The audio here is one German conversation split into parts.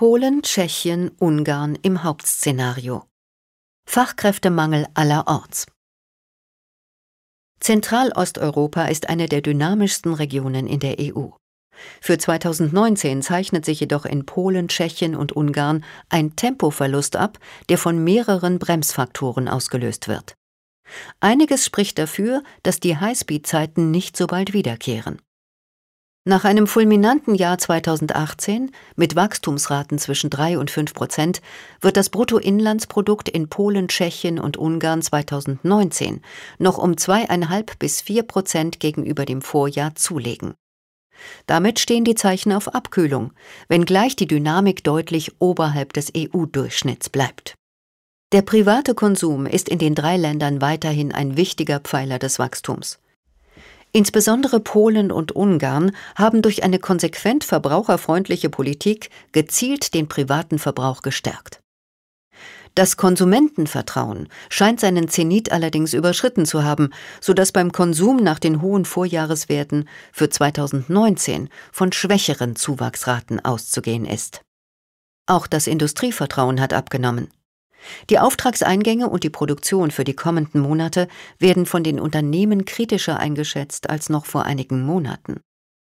Polen, Tschechien, Ungarn im Hauptszenario. Fachkräftemangel allerorts. Zentralosteuropa ist eine der dynamischsten Regionen in der EU. Für 2019 zeichnet sich jedoch in Polen, Tschechien und Ungarn ein Tempoverlust ab, der von mehreren Bremsfaktoren ausgelöst wird. Einiges spricht dafür, dass die Highspeed-Zeiten nicht so bald wiederkehren. Nach einem fulminanten Jahr 2018 mit Wachstumsraten zwischen 3 und 5% wird das Bruttoinlandsprodukt in Polen, Tschechien und Ungarn 2019 noch um 2,5 bis 4% gegenüber dem Vorjahr zulegen. Damit stehen die Zeichen auf Abkühlung, wenngleich die Dynamik deutlich oberhalb des EU-Durchschnitts bleibt. Der private Konsum ist in den 3 Ländern weiterhin ein wichtiger Pfeiler des Wachstums. Insbesondere Polen und Ungarn haben durch eine konsequent verbraucherfreundliche Politik gezielt den privaten Verbrauch gestärkt. Das Konsumentenvertrauen scheint seinen Zenit allerdings überschritten zu haben, sodass beim Konsum nach den hohen Vorjahreswerten für 2019 von schwächeren Zuwachsraten auszugehen ist. Auch das Industrievertrauen hat abgenommen. Die Auftragseingänge und die Produktion für die kommenden Monate werden von den Unternehmen kritischer eingeschätzt als noch vor einigen Monaten.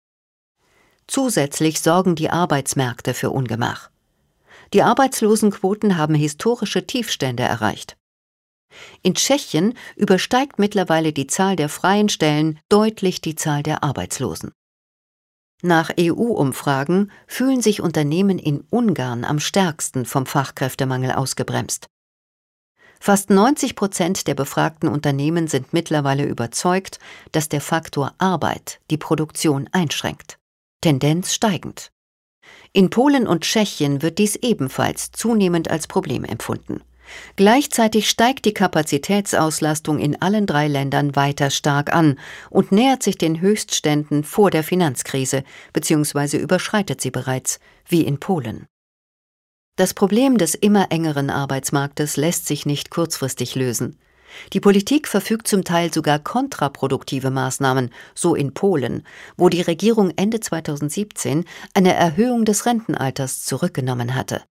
Zusätzlich sorgen die Arbeitsmärkte für Ungemach. Die Arbeitslosenquoten haben historische Tiefstände erreicht. In Tschechien übersteigt mittlerweile die Zahl der freien Stellen deutlich die Zahl der Arbeitslosen. Nach EU-Umfragen fühlen sich Unternehmen in Ungarn am stärksten vom Fachkräftemangel ausgebremst. Fast 90% der befragten Unternehmen sind mittlerweile überzeugt, dass der Faktor Arbeit die Produktion einschränkt. Tendenz steigend. In Polen und Tschechien wird dies ebenfalls zunehmend als Problem empfunden. Gleichzeitig steigt die Kapazitätsauslastung in allen 3 Ländern weiter stark an und nähert sich den Höchstständen vor der Finanzkrise bzw. überschreitet sie bereits, wie in Polen. Das Problem des immer engeren Arbeitsmarktes lässt sich nicht kurzfristig lösen. Die Politik verfügt zum Teil sogar kontraproduktive Maßnahmen, so in Polen, wo die Regierung Ende 2017 eine Erhöhung des Rentenalters zurückgenommen hatte.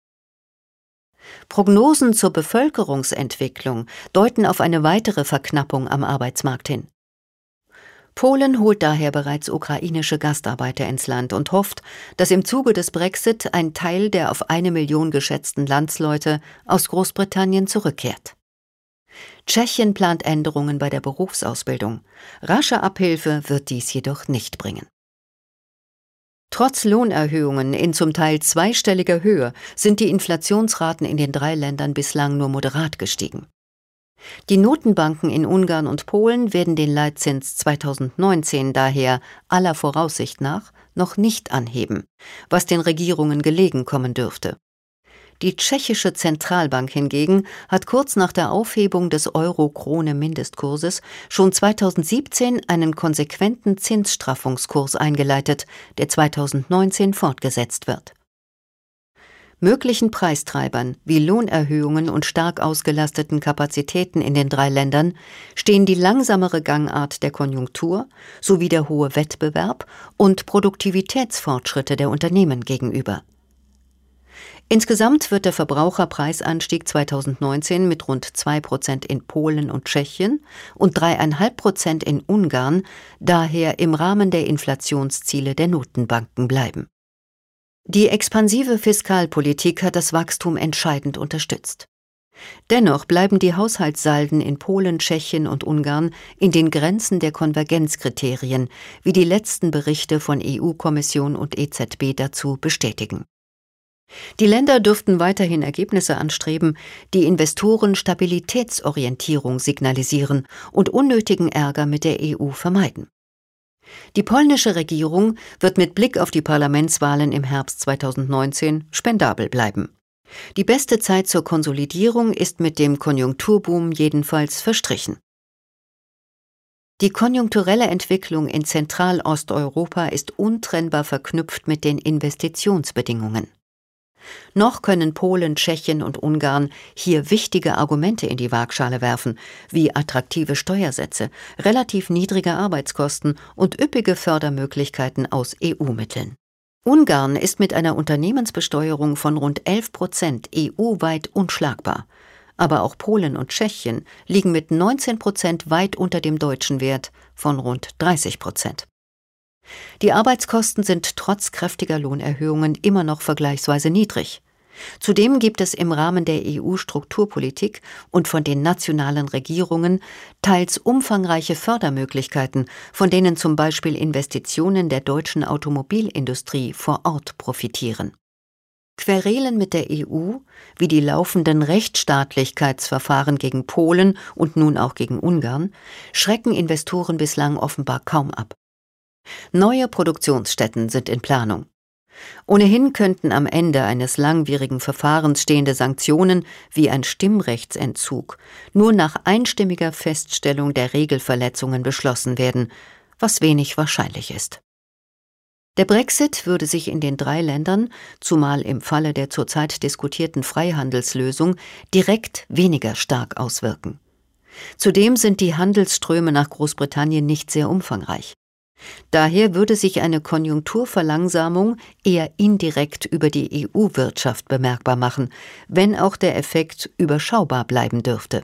Prognosen zur Bevölkerungsentwicklung deuten auf eine weitere Verknappung am Arbeitsmarkt hin. Polen holt daher bereits ukrainische Gastarbeiter ins Land und hofft, dass im Zuge des Brexit ein Teil der auf 1 Million geschätzten Landsleute aus Großbritannien zurückkehrt. Tschechien plant Änderungen bei der Berufsausbildung. Rasche Abhilfe wird dies jedoch nicht bringen. Trotz Lohnerhöhungen in zum Teil zweistelliger Höhe sind die Inflationsraten in den 3 Ländern bislang nur moderat gestiegen. Die Notenbanken in Ungarn und Polen werden den Leitzins 2019 daher aller Voraussicht nach noch nicht anheben, was den Regierungen gelegen kommen dürfte. Die tschechische Zentralbank hingegen hat kurz nach der Aufhebung des Euro-Krone-Mindestkurses schon 2017 einen konsequenten Zinsstraffungskurs eingeleitet, der 2019 fortgesetzt wird. Möglichen Preistreibern wie Lohnerhöhungen und stark ausgelasteten Kapazitäten in den 3 Ländern stehen die langsamere Gangart der Konjunktur sowie der hohe Wettbewerb und Produktivitätsfortschritte der Unternehmen gegenüber. Insgesamt wird der Verbraucherpreisanstieg 2019 mit rund 2% in Polen und Tschechien und 3,5% in Ungarn daher im Rahmen der Inflationsziele der Notenbanken bleiben. Die expansive Fiskalpolitik hat das Wachstum entscheidend unterstützt. Dennoch bleiben die Haushaltssalden in Polen, Tschechien und Ungarn in den Grenzen der Konvergenzkriterien, wie die letzten Berichte von EU-Kommission und EZB dazu bestätigen. Die Länder dürften weiterhin Ergebnisse anstreben, die Investoren Stabilitätsorientierung signalisieren und unnötigen Ärger mit der EU vermeiden. Die polnische Regierung wird mit Blick auf die Parlamentswahlen im Herbst 2019 spendabel bleiben. Die beste Zeit zur Konsolidierung ist mit dem Konjunkturboom jedenfalls verstrichen. Die konjunkturelle Entwicklung in Zentralosteuropa ist untrennbar verknüpft mit den Investitionsbedingungen. Noch können Polen, Tschechien und Ungarn hier wichtige Argumente in die Waagschale werfen, wie attraktive Steuersätze, relativ niedrige Arbeitskosten und üppige Fördermöglichkeiten aus EU-Mitteln. Ungarn ist mit einer Unternehmensbesteuerung von rund 11% EU-weit unschlagbar. Aber auch Polen und Tschechien liegen mit 19% weit unter dem deutschen Wert von rund 30%. Die Arbeitskosten sind trotz kräftiger Lohnerhöhungen immer noch vergleichsweise niedrig. Zudem gibt es im Rahmen der EU-Strukturpolitik und von den nationalen Regierungen teils umfangreiche Fördermöglichkeiten, von denen zum Beispiel Investitionen der deutschen Automobilindustrie vor Ort profitieren. Querelen mit der EU, wie die laufenden Rechtsstaatlichkeitsverfahren gegen Polen und nun auch gegen Ungarn, schrecken Investoren bislang offenbar kaum ab. Neue Produktionsstätten sind in Planung. Ohnehin könnten am Ende eines langwierigen Verfahrens stehende Sanktionen wie ein Stimmrechtsentzug nur nach einstimmiger Feststellung der Regelverletzungen beschlossen werden, was wenig wahrscheinlich ist. Der Brexit würde sich in den 3 Ländern, zumal im Falle der zurzeit diskutierten Freihandelslösung, direkt weniger stark auswirken. Zudem sind die Handelsströme nach Großbritannien nicht sehr umfangreich. Daher würde sich eine Konjunkturverlangsamung eher indirekt über die EU-Wirtschaft bemerkbar machen, wenn auch der Effekt überschaubar bleiben dürfte.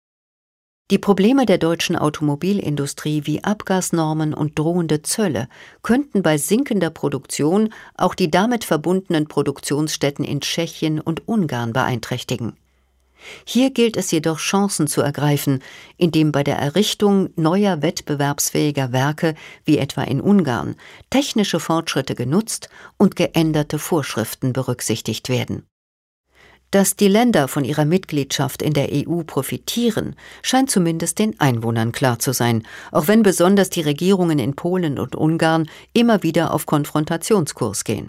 Die Probleme der deutschen Automobilindustrie wie Abgasnormen und drohende Zölle könnten bei sinkender Produktion auch die damit verbundenen Produktionsstätten in Tschechien und Ungarn beeinträchtigen. Hier gilt es jedoch, Chancen zu ergreifen, indem bei der Errichtung neuer wettbewerbsfähiger Werke, wie etwa in Ungarn, technische Fortschritte genutzt und geänderte Vorschriften berücksichtigt werden. Dass die Länder von ihrer Mitgliedschaft in der EU profitieren, scheint zumindest den Einwohnern klar zu sein, auch wenn besonders die Regierungen in Polen und Ungarn immer wieder auf Konfrontationskurs gehen.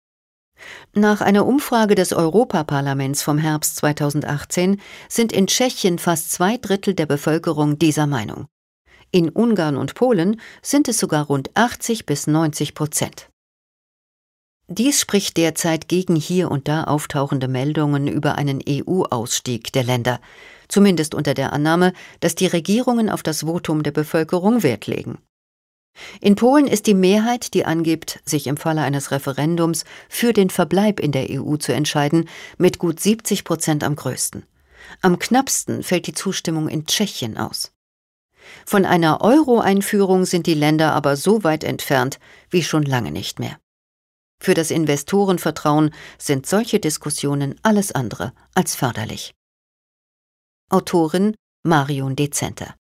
Nach einer Umfrage des Europaparlaments vom Herbst 2018 sind in Tschechien fast 2/3 der Bevölkerung dieser Meinung. In Ungarn und Polen sind es sogar rund 80–90%. Dies spricht derzeit gegen hier und da auftauchende Meldungen über einen EU-Ausstieg der Länder, zumindest unter der Annahme, dass die Regierungen auf das Votum der Bevölkerung Wert legen. In Polen ist die Mehrheit, die angibt, sich im Falle eines Referendums für den Verbleib in der EU zu entscheiden, mit gut 70% am größten. Am knappsten fällt die Zustimmung in Tschechien aus. Von einer Euro-Einführung sind die Länder aber so weit entfernt wie schon lange nicht mehr. Für das Investorenvertrauen sind solche Diskussionen alles andere als förderlich. Autorin Marion Dezenter.